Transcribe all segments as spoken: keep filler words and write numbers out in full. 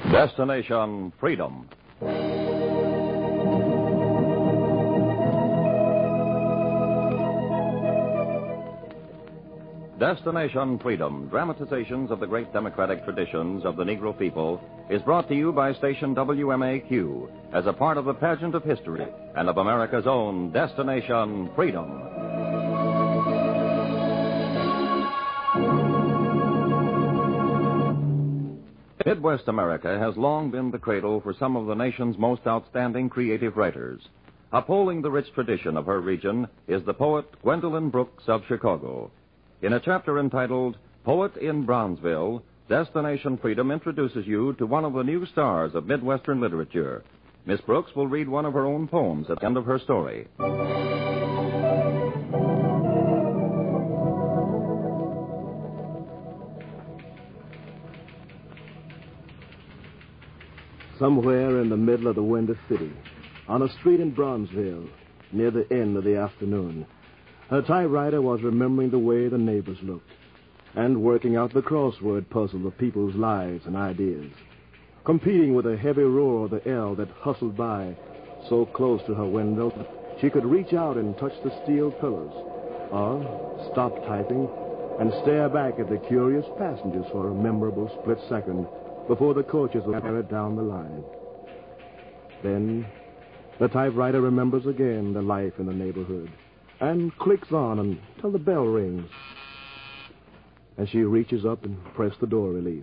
Destination Freedom. Destination Freedom, dramatizations of the great democratic traditions of the Negro people, is brought to you by station W M A Q as a part of the pageant of history and of America's own Destination Freedom. Midwest America has long been the cradle for some of the nation's most outstanding creative writers. Upholding the rich tradition of her region is the poet Gwendolyn Brooks of Chicago. In a chapter entitled Poet in Brownsville, Destination Freedom introduces you to one of the new stars of Midwestern literature. Miss Brooks will read one of her own poems at the end of her story. Somewhere in the middle of the Windy City, on a street in Brownsville, near the end of the afternoon, a typewriter was remembering the way the neighbors looked and working out the crossword puzzle of people's lives and ideas, competing with a heavy roar of the L that hustled by so close to her window she could reach out and touch the steel pillars, or stop typing and stare back at the curious passengers for a memorable split second before the coaches were carried down the line. Then the typewriter remembers again the life in the neighborhood and clicks on until the bell rings. And she reaches up and presses the door release.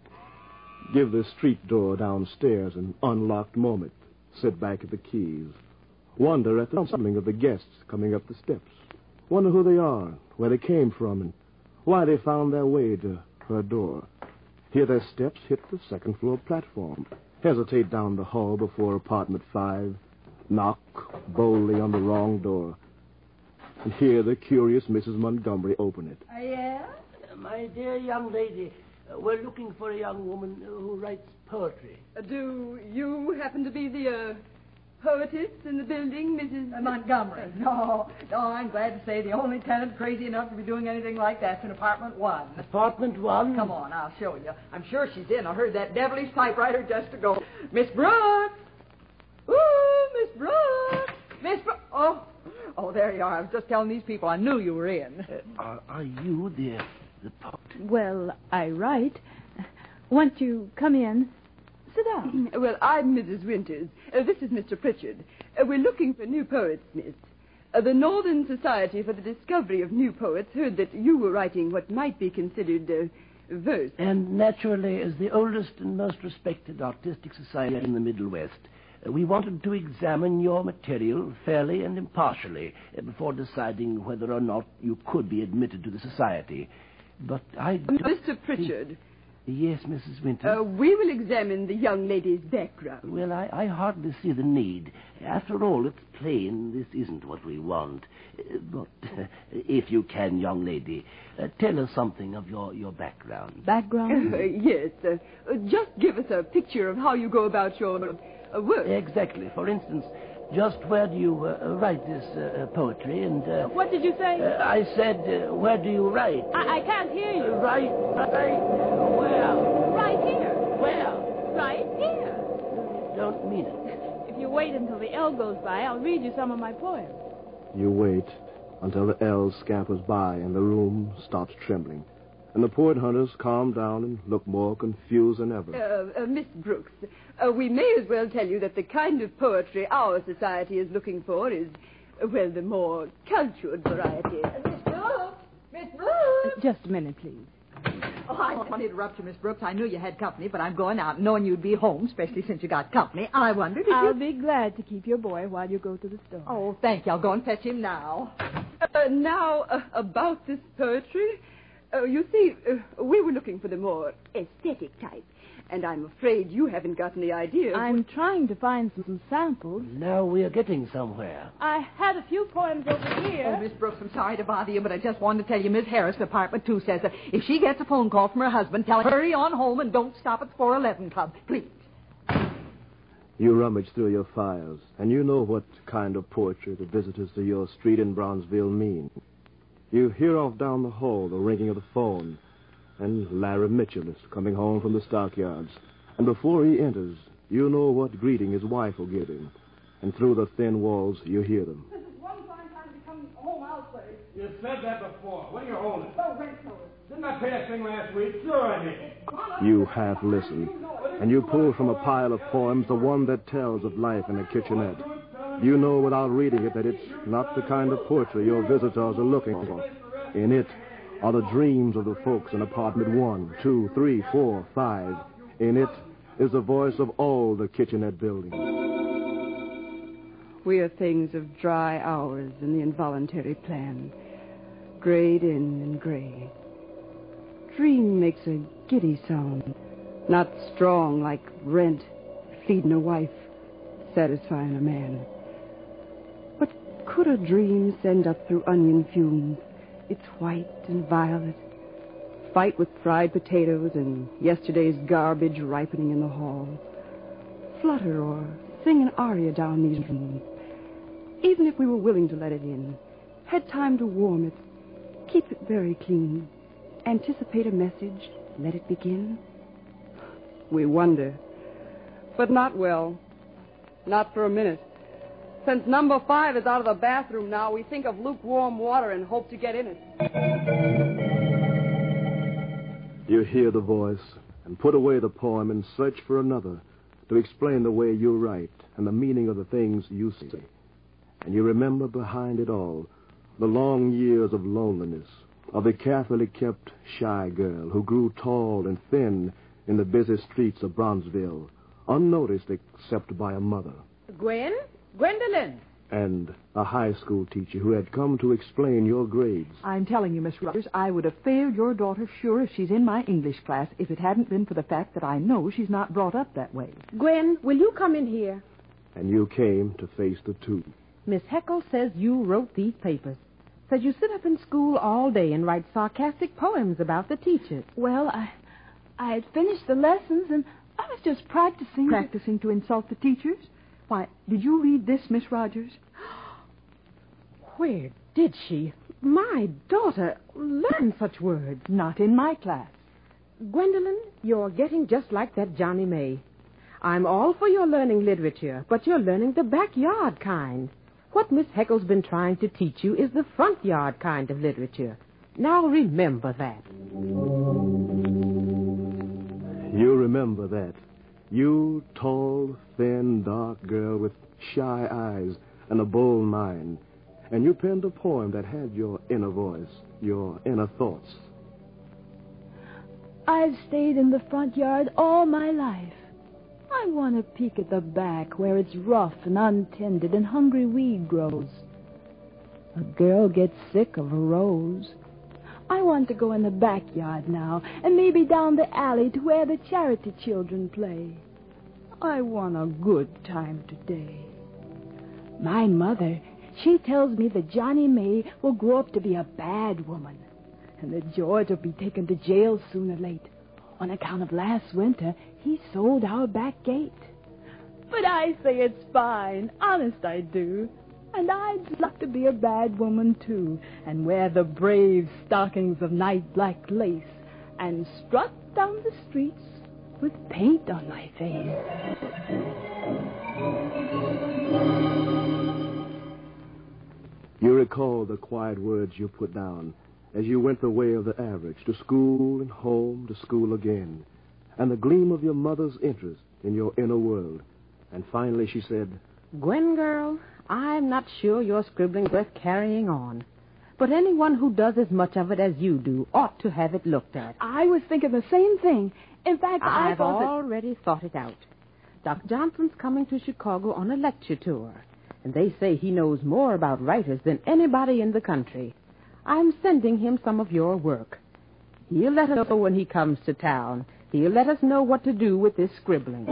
Give the street door downstairs an unlocked moment. Sit back at the keys. Wonder at the assembling of the guests coming up the steps. Wonder who they are, where they came from, and why they found their way to her door. Hear their steps hit the second floor platform. Hesitate down the hall before apartment five. Knock boldly on the wrong door. And hear the curious Missus Montgomery open it. Uh, yeah? Uh, my dear young lady, uh, we're looking for a young woman who writes poetry. Uh, do you happen to be the uh, poetess in the building, Missus Uh, Montgomery? No, no, I'm glad to say the only tenant crazy enough to be doing anything like that's in apartment one. Apartment one? Come on, I'll show you. I'm sure she's in. I heard that devilish typewriter just ago. Miss Brooks! Ooh, Miss Brooks! Miss Brooks! Oh, oh, there you are. I was just telling these people I knew you were in. Uh, are, are you the, the poet? Well, I write. Won't you come in? Sit down. Well, I'm Missus Winters. Uh, this is Mister Pritchard. Uh, we're looking for new poets, miss. Uh, the Northern Society for the Discovery of New Poets heard that you were writing what might be considered uh, verse. And naturally, as the oldest and most respected artistic society in the Middle West, uh, we wanted to examine your material fairly and impartially uh, before deciding whether or not you could be admitted to the society. But I... Mister Pritchard... Yes, Missus Winters? Uh, we will examine the young lady's background. Well, I, I hardly see the need. After all, it's plain this isn't what we want. Uh, but uh, if you can, young lady, uh, tell us something of your, your background. Background? Uh, yes. Uh, uh, just give us a picture of how you go about your uh, work. Exactly. For instance, just where do you uh, write this uh, poetry and... Uh, what did you say? Uh, I said, uh, where do you write? I, I can't hear you. Uh, right, right, uh, where? Right here. Where? Right here. You don't mean it. If you wait until the L goes by, I'll read you some of my poems. You wait until the L scampers by and the room stops trembling. And the poet hunters calm down and look more confused than ever. Uh, uh, Miss Brooks, uh, we may as well tell you that the kind of poetry our society is looking for is, uh, well, the more cultured variety. Uh, Miss Brooks! Miss Brooks! Just a minute, please. Oh, I don't want to interrupt you, Miss Brooks. I knew you had company, but I'm going out knowing you'd be home, especially since you got company. I wondered if I'll you... be glad to keep your boy while you go to the store. Oh, thank you. I'll go and fetch him now. Uh, now, uh, about this poetry. Uh, you see, uh, we were looking for the more aesthetic type, and I'm afraid you haven't got any idea. I'm trying to find some samples. Now we are getting somewhere. I had a few poems over here. Oh, Miss Brooks, I'm sorry to bother you, but I just wanted to tell you Miss Harris, Apartment two, says that if she gets a phone call from her husband, tell her hurry on home and don't stop at the four eleven Club, please. You rummage through your files, and you know what kind of poetry the visitors to your street in Brownsville mean. You hear off down the hall the ringing of the phone, and Larry Mitchell is coming home from the stockyards, And before he enters, you know what greeting his wife will give him. And through the thin walls, you hear them. This is one fine time to come home, I'll say. You said that before. What do you own it? Oh, rent to it. Didn't I pay that thing last week? Sure I did. You half listen, and you pull from a pile of poems the one that tells of life in a kitchenette. You know without reading it that it's not the kind of poetry your visitors are looking for. In it are the dreams of the folks in apartment one, two, three, four, five. In it is the voice of all the kitchenette buildings. We are things of dry hours in the involuntary plan, grayed in and gray. Dream makes a giddy sound, not strong like rent, feeding a wife, satisfying a man. But could a dream send up through onion fumes, its white and violet, fight with fried potatoes and yesterday's garbage ripening in the hall, flutter or sing an aria down these rooms, even if we were willing to let it in, had time to warm it, keep it very clean, anticipate a message, let it begin? We wonder, but not well. Not for a minute. Since number five is out of the bathroom now, we think of lukewarm water and hope to get in it. You hear the voice and put away the poem and search for another to explain the way you write and the meaning of the things you say. And you remember behind it all the long years of loneliness, of the carefully kept shy girl who grew tall and thin in the busy streets of Bronzeville, unnoticed except by a mother. Gwen? Gwendolyn. And a high school teacher who had come to explain your grades. I'm telling you, Miss Rogers, I would have failed your daughter sure if she's in my English class if it hadn't been for the fact that I know she's not brought up that way. Gwen, will you come in here? And you came to face the two. Miss Heckle says you wrote these papers. Says you sit up in school all day and write sarcastic poems about the teachers. Well, I I had finished the lessons, and I was just practicing. Practicing to insult the teachers? Why, did you read this, Miss Rogers? Where did she, my daughter, learn such words? Not in my class. Gwendolyn, you're getting just like that Johnny May. I'm all for your learning literature, but you're learning the backyard kind. What Miss Heckle's been trying to teach you is the front yard kind of literature. Now remember that. You remember that. You, tall, thin, dark girl with shy eyes and a bold mind. And you penned a poem that had your inner voice, your inner thoughts. I've stayed in the front yard all my life. I want to peek at the back where it's rough and untended and hungry weed grows. A girl gets sick of a rose. I want to go in the backyard now and maybe down the alley to where the charity children play. I want a good time today. My mother, she tells me that Johnny May will grow up to be a bad woman and that George will be taken to jail soon or late. On account of last winter, he sold our back gate. But I say it's fine. Honest, I do. And I'd like to be a bad woman, too, and wear the brave stockings of night black lace and strut down the streets with paint on my face. You recall the quiet words you put down as you went the way of the average, to school and home, to school again, and the gleam of your mother's interest in your inner world. And finally she said, Gwen, girl, I'm not sure your scribbling's worth carrying on. But anyone who does as much of it as you do ought to have it looked at. I was thinking the same thing. In fact, I I've thought that... already thought it out. Doctor Johnson's coming to Chicago on a lecture tour, and they say he knows more about writers than anybody in the country. I'm sending him some of your work. He'll let us know when he comes to town. He'll let us know what to do with this scribbling.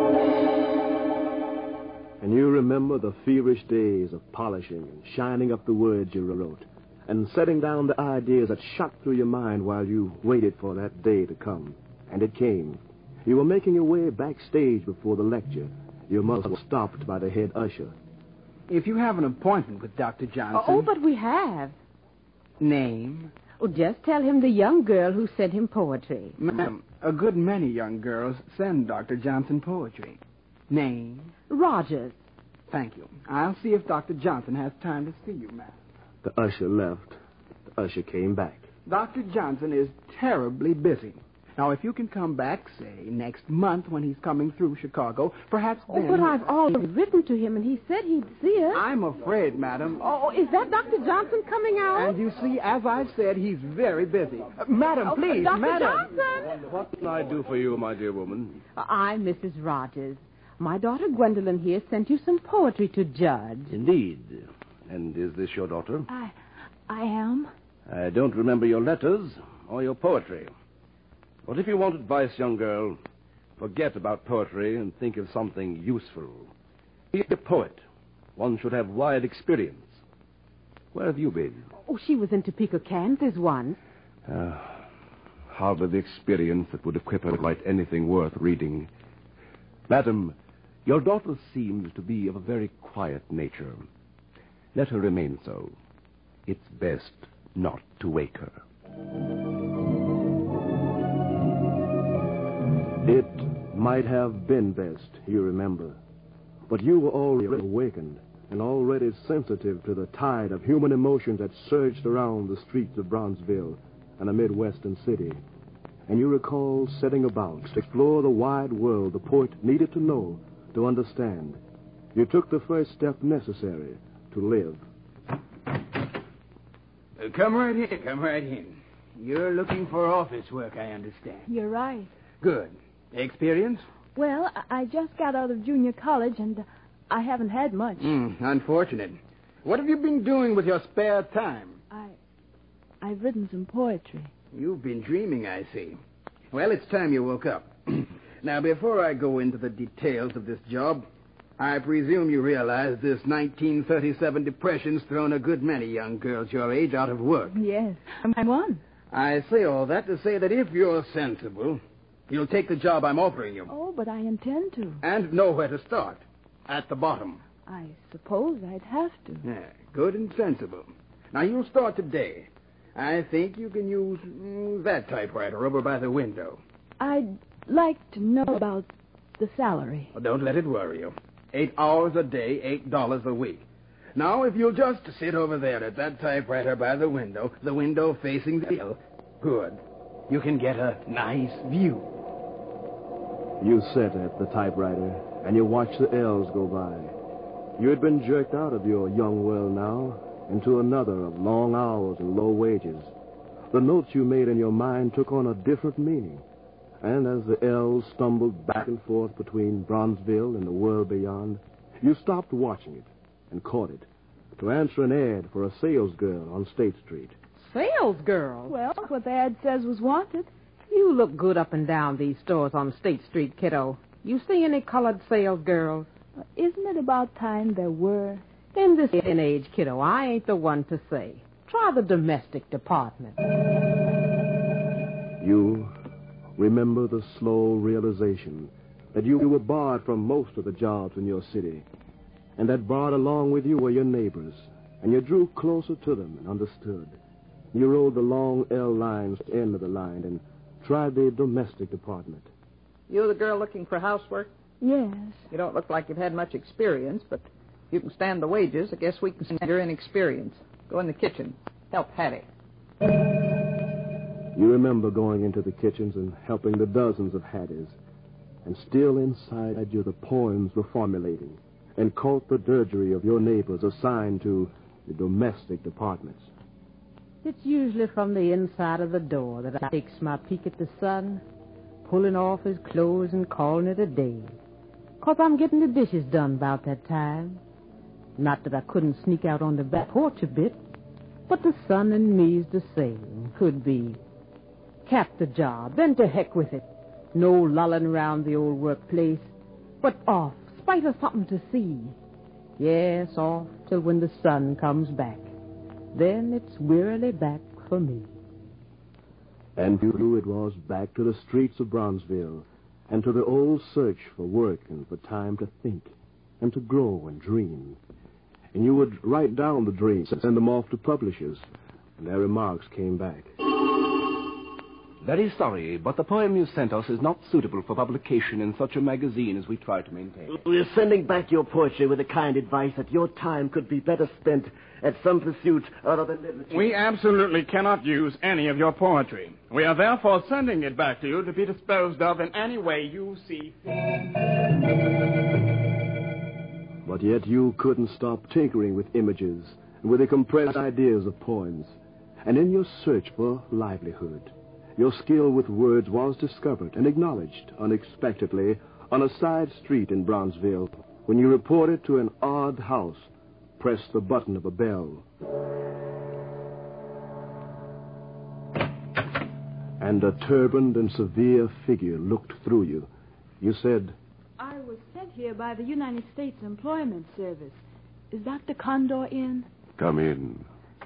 And you remember the feverish days of polishing and shining up the words you wrote, and setting down the ideas that shot through your mind while you waited for that day to come. And it came. You were making your way backstage before the lecture. Your mother was stopped by the head usher. If you have an appointment with Doctor Johnson... Oh, but we have. Name? Oh, just tell him the young girl who sent him poetry. Ma'am, a good many young girls send Doctor Johnson poetry. Name? Rogers. Thank you. I'll see if Doctor Johnson has time to see you, ma'am. The usher left. The usher came back. Doctor Johnson is terribly busy. Now, if you can come back, say, next month when he's coming through Chicago, perhaps Oh, then... but I've already written to him, and he said he'd see us. I'm afraid, madam. Oh, is that Doctor Johnson coming out? And you see, as I've said, he's very busy. Uh, madam, Oh, please, Doctor madam. Johnson! What can I do for you, my dear woman? I'm Missus Rogers. My daughter Gwendolyn here sent you some poetry to judge. Indeed. And is this your daughter? I, I am. I don't remember your letters or your poetry. But if you want advice, young girl, forget about poetry and think of something useful. Be a poet. One should have wide experience. Where have you been? Oh, she was in Topeka, Kansas once. Uh, hardly the experience that would equip her to write anything worth reading. Madam, your daughter seems to be of a very quiet nature. Let her remain so. It's best not to wake her. It might have been best, you remember. But you were already awakened and already sensitive to the tide of human emotions that surged around the streets of Bronzeville and a Midwestern city. And you recall setting about to explore the wide world the poet needed to know to understand. You took the first step necessary to live. Uh, come right in, come right in. You're looking for office work, I understand. You're right. Good. Experience? Well, I I just got out of junior college, and I haven't had much. Mm, unfortunate. What have you been doing with your spare time? I, I've written some poetry. You've been dreaming, I see. Well, it's time you woke up. Now, before I go into the details of this job, I presume you realize this nineteen thirty-seven Depression's thrown a good many young girls your age out of work. Yes, I'm one. I say all that to say that if you're sensible, you'll take the job I'm offering you. Oh, but I intend to. And know where to start. At the bottom. I suppose I'd have to. Yeah, good and sensible. Now, you'll start today. I think you can use mm, that typewriter over by the window. I'd like to know about the salary. Well, don't let it worry you. Eight hours a day, eight dollars a week. Now, if you'll just sit over there at that typewriter by the window, the window facing the hill, good. You can get a nice view. You sat at the typewriter, and you watched the L's go by. You had been jerked out of your young world now into another of long hours and low wages. The notes you made in your mind took on a different meaning. And as the L's stumbled back and forth between Bronzeville and the world beyond, you stopped watching it and caught it to answer an ad for a salesgirl on State Street. Sales girl? Well, what the ad says was wanted. You look good up and down these stores on State Street, kiddo. You see any colored sales girls? Isn't it about time there were? In this day and age, kiddo, I ain't the one to say. Try the domestic department. You remember the slow realization that you were barred from most of the jobs in your city, and that barred along with you were your neighbors, and you drew closer to them and understood. You rode the long L lines to the end of the line and tried the domestic department. You the girl looking for housework? Yes. You don't look like you've had much experience, but you can stand the wages. I guess we can stand your inexperience. Go in the kitchen. Help Hattie. You remember going into the kitchens and helping the dozens of Hatties, and still inside you the poems were formulating, and caught the dirgery of your neighbors assigned to the domestic departments. It's usually from the inside of the door that I takes my peek at the son, pulling off his clothes and calling it a day. 'Cause I'm getting the dishes done about that time. Not that I couldn't sneak out on the back porch a bit, but the sun and me's the same. Could be. Cap the job, then to heck with it. No lulling around the old workplace, but off, spite of something to see. Yes, off till when the sun comes back. Then it's wearily back for me. And you knew it was back to the streets of Bronzeville, and to the old search for work and for time to think, and to grow and dream. And you would write down the dreams and send them off to publishers, and their remarks came back. Very sorry, but the poem you sent us is not suitable for publication in such a magazine as we try to maintain. We're sending back your poetry with the kind advice that your time could be better spent at some pursuit other than literature. We absolutely cannot use any of your poetry. We are therefore sending it back to you to be disposed of in any way you see fit. But yet you couldn't stop tinkering with images and with the compressed ideas of poems. And in your search for livelihood, your skill with words was discovered and acknowledged unexpectedly on a side street in Bronzeville when you reported to an odd house, pressed the button of a bell, and a turbaned and severe figure looked through you. You said, I was sent here by the United States Employment Service. Is Doctor Condor in? Come in.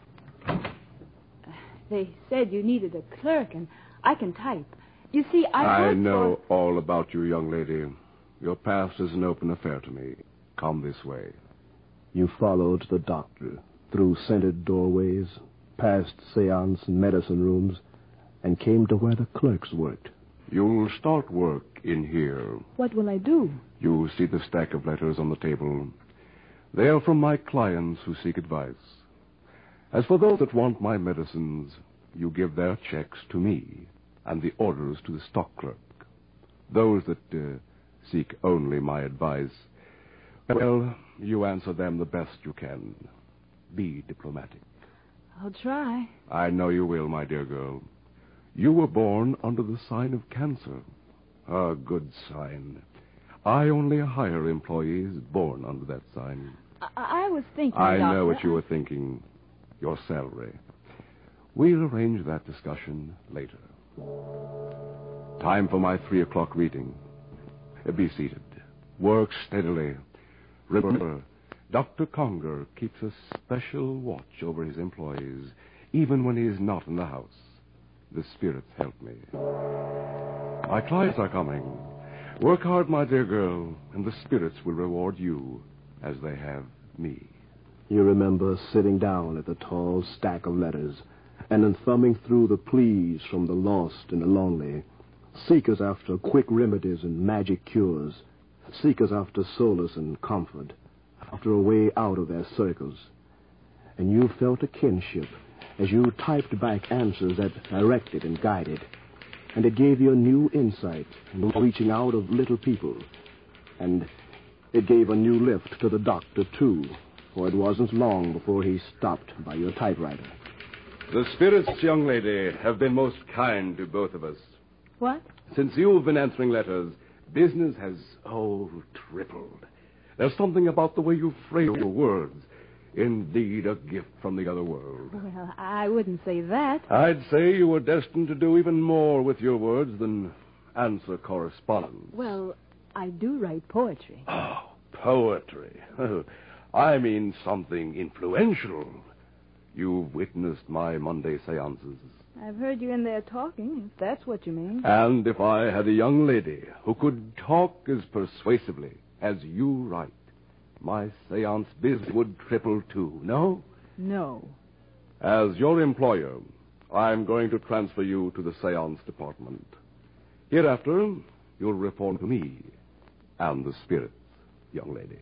They said you needed a clerk, and I can type. You see, I I work know for... all about you, young lady. Your past is an open affair to me. Come this way. You followed the doctor through scented doorways, past seance and medicine rooms, and came to where the clerks worked. You'll start work in here. What will I do? You see the stack of letters on the table. They are from my clients who seek advice. As for those that want my medicines, you give their checks to me and the orders to the stock clerk. Those that uh, seek only my advice, well, you answer them the best you can. Be diplomatic. I'll try. I know you will, my dear girl. You were born under the sign of Cancer. A good sign. I only hire employees born under that sign. I, I was thinking, I Doctor, know what you were thinking. Your salary. We'll arrange that discussion later. Time for my three o'clock reading. Uh, Be seated. Work steadily. Remember, Doctor Conger keeps a special watch over his employees, even when he is not in the house. The spirits help me. My clients are coming. Work hard, my dear girl, and the spirits will reward you as they have me. You remember sitting down at the tall stack of letters and then thumbing through the pleas from the lost and the lonely, seekers after quick remedies and magic cures, seekers after solace and comfort, after a way out of their circles. And you felt a kinship as you typed back answers that directed and guided, and it gave you a new insight in reaching out of little people. And it gave a new lift to the doctor, too, for it wasn't long before he stopped by your typewriter. The spirits, young lady, have been most kind to both of us. What? Since you've been answering letters, business has, oh, tripled. There's something about the way you phrase your words. Indeed, a gift from the other world. Well, I wouldn't say that. I'd say you were destined to do even more with your words than answer correspondence. Well, I do write poetry. Oh, poetry. I mean something influential. You've witnessed my Monday seances. I've heard you in there talking, if that's what you mean. And if I had a young lady who could talk as persuasively as you write, my seance business would triple too, no? No. As your employer, I'm going to transfer you to the seance department. Hereafter, you'll report to me and the spirits, young lady.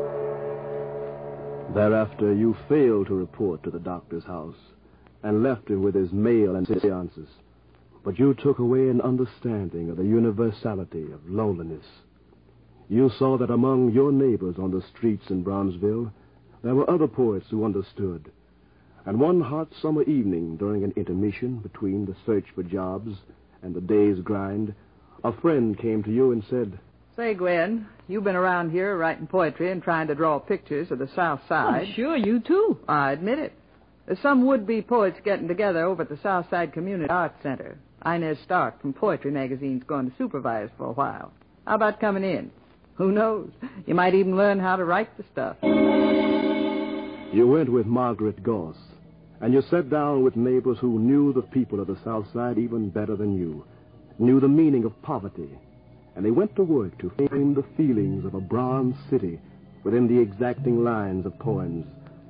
Thereafter, you failed to report to the doctor's house and left him with his mail and seances. But you took away an understanding of the universality of loneliness. You saw that among your neighbors on the streets in Bronzeville, there were other poets who understood. And one hot summer evening, during an intermission between the search for jobs and the day's grind, a friend came to you and said, Say, Gwen, you've been around here writing poetry and trying to draw pictures of the South Side. Oh, sure, you too. I admit it. There's some would-be poets getting together over at the South Side Community Arts Center. Inez Stark from Poetry Magazine's going to supervise for a while. How about coming in? Who knows? You might even learn how to write the stuff. You went with Margaret Goss, and you sat down with neighbors who knew the people of the South Side even better than you, knew the meaning of poverty, and they went to work to frame the feelings of a bronze city within the exacting lines of poems.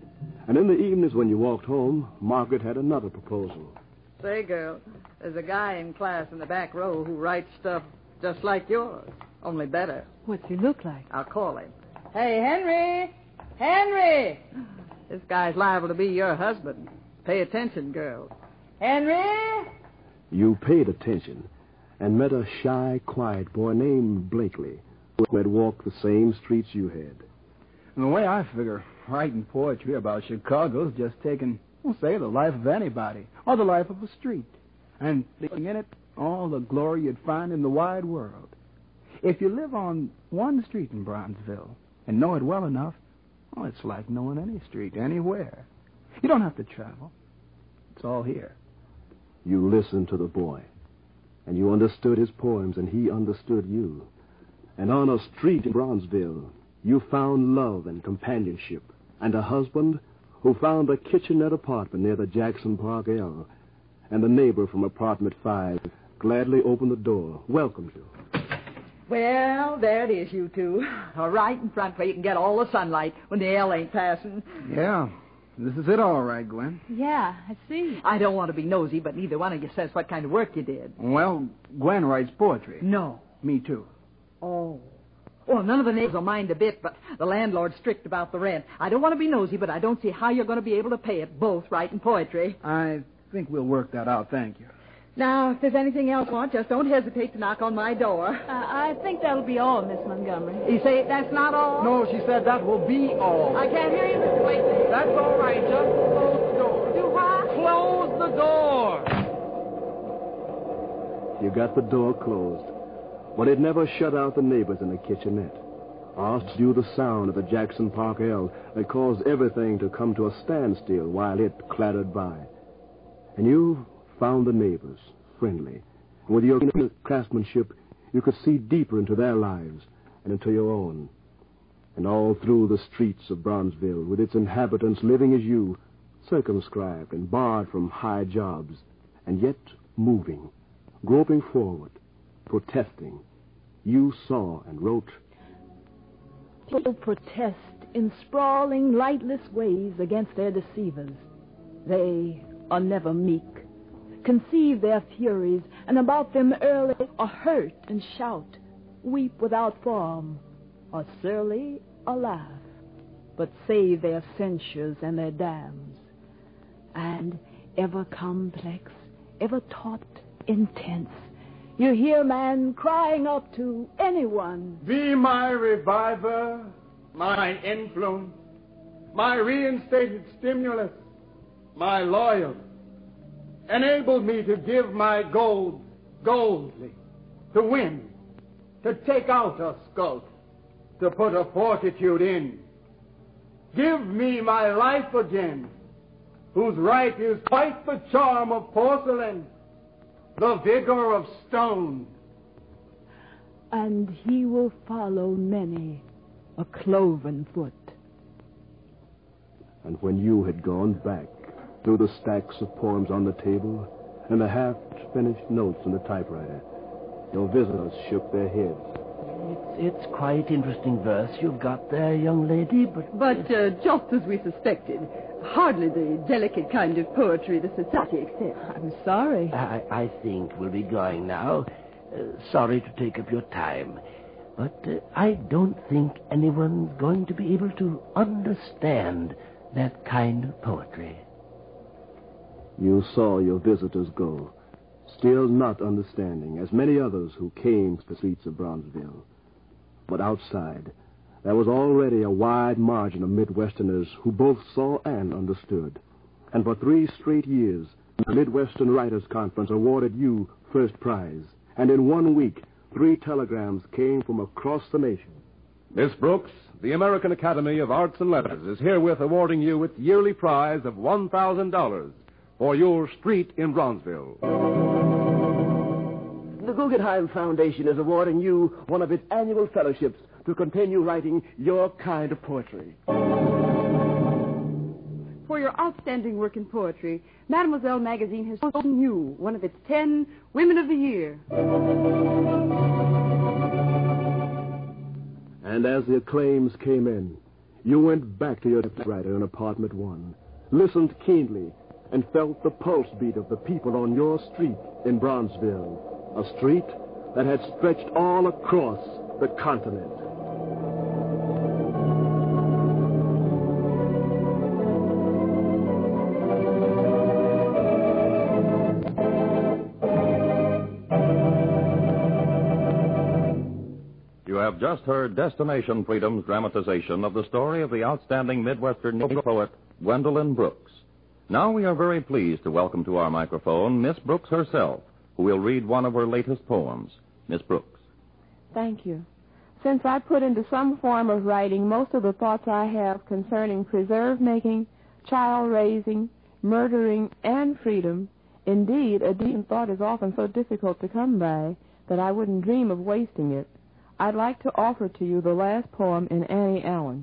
And in the evenings when you walked home, Margaret had another proposal. Say, girl, there's a guy in class in the back row who writes stuff just like yours, only better. What's he look like? I'll call him. Hey, Henry! Henry! This guy's liable to be your husband. Pay attention, girls. Henry! You paid attention and met a shy, quiet boy named Blakely who had walked the same streets you had. And the way I figure, writing poetry about Chicago's just taking, well, say, the life of anybody, or the life of a street, and putting in it all the glory you'd find in the wide world. If you live on one street in Bronzeville and know it well enough, well, it's like knowing any street, anywhere. You don't have to travel. It's all here. You listened to the boy, and you understood his poems, and he understood you. And on a street in Bronzeville, you found love and companionship, and a husband who found a kitchenette apartment near the Jackson Park L. And the neighbor from apartment five gladly opened the door, welcomed you. Well, there it is, you two. Right in front where you can get all the sunlight when the L ain't passing. Yeah, this is it all right, Gwen. Yeah, I see. I don't want to be nosy, but neither one of you says what kind of work you did. Well, Gwen writes poetry. No. Me too. Oh. Well, none of the neighbors will mind a bit, but the landlord's strict about the rent. I don't want to be nosy, but I don't see how you're going to be able to pay it, both writing poetry. I think we'll work that out, thank you. Now, if there's anything else you want, just don't hesitate to knock on my door. Uh, I think that'll be all, Miss Montgomery. You say that's not all? No, she said that will be all. I can't hear you, Mister Blakely. That's all right. Just close the door. Do what? Close the door. You got the door closed, but it never shut out the neighbors in the kitchenette. Or due the sound of the Jackson Park L that caused everything to come to a standstill while it clattered by. And you found the neighbors, friendly. And with your craftsmanship, you could see deeper into their lives and into your own. And all through the streets of Bronzeville, with its inhabitants living as you, circumscribed and barred from high jobs, and yet moving, groping forward, protesting, you saw and wrote. People protest in sprawling, lightless ways against their deceivers. They are never meek, conceive their furies, and about them early are hurt and shout, weep without form, or surly or laugh, but save their censures and their damns. And ever complex, ever taut, intense, you hear man crying up to anyone. Be my reviver, my influence, my reinstated stimulus, my loyalty. Enable me to give my gold goldly, to win, to take out a skulk, to put a fortitude in. Give me my life again, whose right is quite the charm of porcelain, the vigor of stone. And he will follow many a cloven foot. And when you had gone back through the stacks of poems on the table and the half-finished notes in the typewriter, your visitors shook their heads. It's, it's quite interesting verse you've got there, young lady, but... But uh, just as we suspected, hardly the delicate kind of poetry the society accepts. I'm sorry. I, I think we'll be going now. Uh, sorry to take up your time, but uh, I don't think anyone's going to be able to understand that kind of poetry. You saw your visitors go, still not understanding, as many others who came to the streets of Bronzeville. But outside, there was already a wide margin of Midwesterners who both saw and understood. And for three straight years, the Midwestern Writers' Conference awarded you first prize. And in one week, three telegrams came from across the nation. Miss Brooks, the American Academy of Arts and Letters is herewith awarding you its yearly prize of one thousand dollars for your street in Bronzeville. The Guggenheim Foundation is awarding you one of its annual fellowships to continue writing your kind of poetry. For your outstanding work in poetry, Mademoiselle magazine has chosen you one of its ten Women of the Year. And as the acclaims came in, You went back to your typewriter in apartment one, listened keenly, and felt the pulse beat of the people on your street in Bronzeville, a street that had stretched all across the continent. You have just heard Destination Freedom's dramatization of the story of the outstanding Midwestern poet, Gwendolyn Brooks. Now we are very pleased to welcome to our microphone Miss Brooks herself, who will read one of her latest poems. Miss Brooks. Thank you. Since I put into some form of writing most of the thoughts I have concerning preserve-making, child-raising, murdering, and freedom, indeed, a decent thought is often so difficult to come by that I wouldn't dream of wasting it, I'd like to offer to you the last poem in Annie Allen.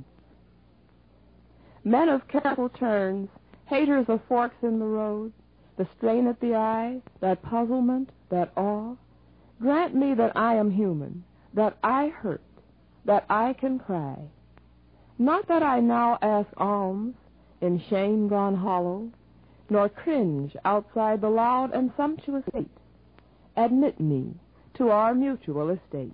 Men of careful turns, haters of forks in the road, the strain at the eye, that puzzlement, that awe, grant me that I am human, that I hurt, that I can cry. Not that I now ask alms in shame gone hollow, nor cringe outside the loud and sumptuous gate. Admit me to our mutual estate.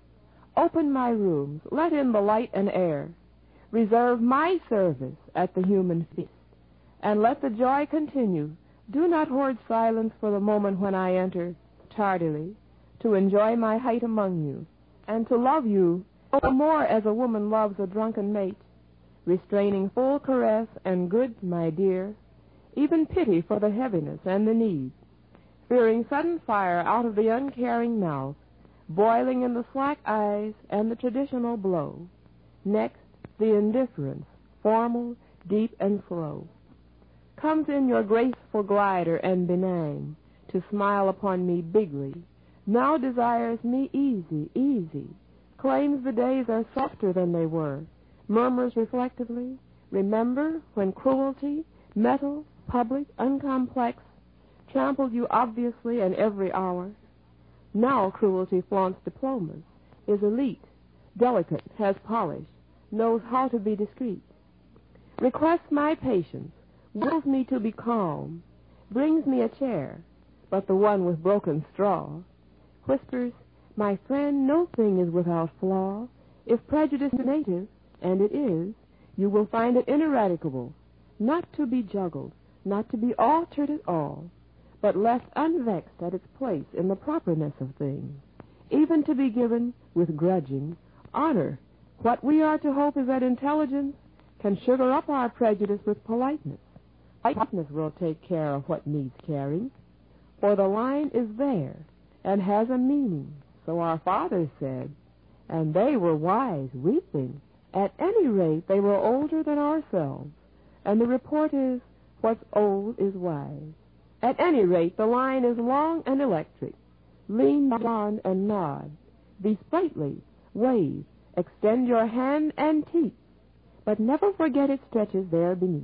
Open my rooms, let in the light and air. Reserve my service at the human feast, and let the joy continue. Do not hoard silence for the moment when I enter, tardily, to enjoy my height among you, and to love you no more as a woman loves a drunken mate, restraining full caress and good, my dear, even pity for the heaviness and the need, fearing sudden fire out of the uncaring mouth, boiling in the slack eyes and the traditional blow. Next, the indifference, formal, deep, and slow, comes in your graceful glider and benign, to smile upon me bigly, now desires me easy, easy, claims the days are softer than they were, murmurs reflectively, remember when cruelty, metal, public, uncomplex, trampled you obviously and every hour. Now cruelty flaunts diplomas, is elite, delicate, has polish, knows how to be discreet. Requests my patience, wills me to be calm, brings me a chair, but the one with broken straw, whispers, my friend, no thing is without flaw. If prejudice is native, and it is, you will find it ineradicable, not to be juggled, not to be altered at all, but left unvexed at its place in the properness of things, even to be given, with grudging, honor. What we are to hope is that intelligence can sugar up our prejudice with politeness. Politeness will take care of what needs caring, for the line is there and has a meaning, so our fathers said, and they were wise, we think. At any rate, they were older than ourselves, and the report is, what's old is wise. At any rate, the line is long and electric. Lean beyond and nod. Be sprightly, wave, extend your hand and teeth, but never forget it stretches there beneath.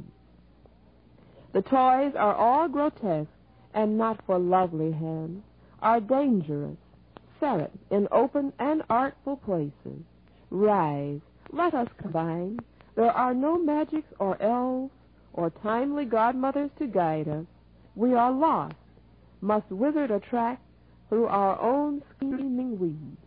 The toys are all grotesque and not for lovely hands, are dangerous, ferret in open and artful places. Rise, let us combine. There are no magics or elves or timely godmothers to guide us. We are lost, must wither a track through our own scheming weed.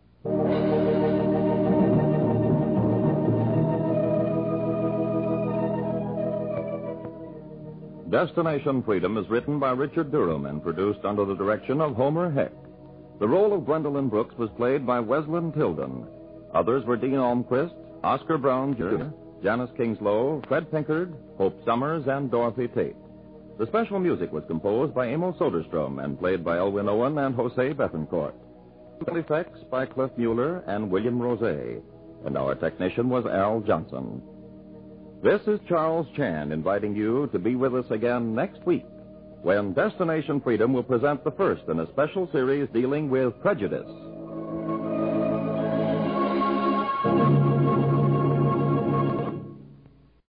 Destination Freedom is written by Richard Durham and produced under the direction of Homer Heck. The role of Gwendolyn Brooks was played by Weslin Tilden. Others were Dean Almquist, Oscar Brown Junior, Janice Kingslow, Fred Pinkard, Hope Summers, and Dorothy Tate. The special music was composed by Emil Soderstrom and played by Elwin Owen and Jose Bethencourt. Special effects by Cliff Mueller and William Rosé. And our technician was Al Johnson. This is Charles Chan inviting you to be with us again next week when Destination Freedom will present the first in a special series dealing with prejudice.